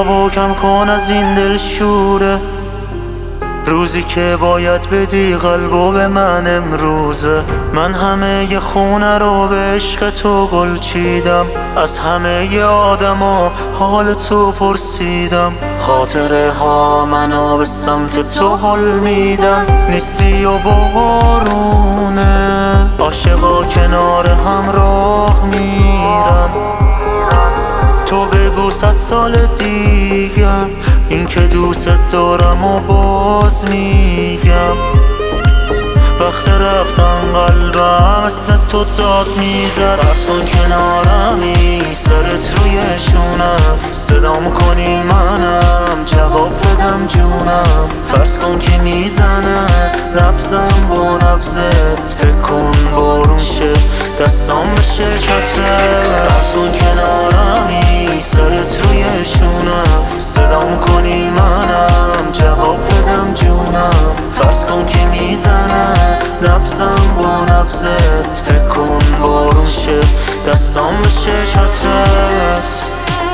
هوا کم کن از این دل شوره، روزی که باید بدی قلبو به من امروزه. من همه ی خونه رو به عشق تو گل چیدم، از همه ی آدما حال تو پرسیدم. خاطره ها منو به سمت تو هل میدن، نیستی و بارونه، عاشقا کنار هم راه میرن. تو بگو 100 سال دیگه این که دوست دارم و باز میگم. وقت رفتن قلبم اسم تو داد میزد، بس کن کنارمی سرت روی شونم، صدام کنی منم جواب بدم جونم. فرض کن که میزنه نبزم با نبزت، فکر کن بارون شه دستام بشه چترت. فرض کن کنارمی سرت روی شونم، صدام کنی منم جواب بدم جونم. فرض کن که میزنه نبزم با نبزت، فکر کن بارون شه دستام بشه چترت.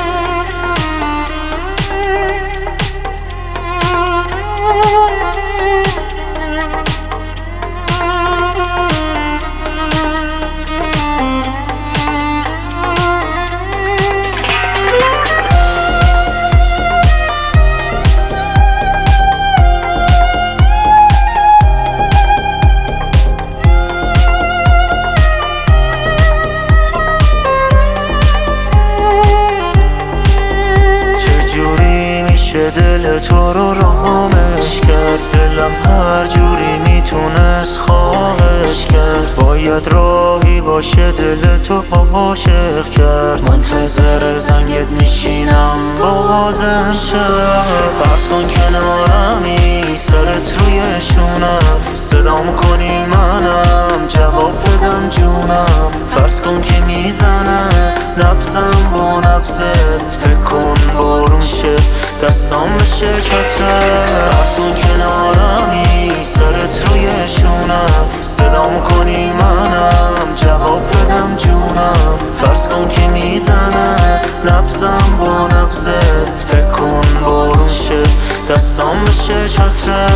دل تو رو رامش کرد، دلم هر جوری میتونست خواهش کرد. باید راهی باشه دل تو عاشق کرد، منتظر زنگت میشینم بازم شد. فرض کن کنارمی سرت روی شونم، صدام کنی منم جواب بدم جونم. فرض کن که میزنه نبزم با نبزت، فکر کن بارون شه دستام بشه چترت. فرض کن کنارمی سرت روی شونم، صدام کنی منم جواب بدم جونم. فرض کن که میزنه نبزم با نبزت، فکر کن بارون شه دستام بشه چترت.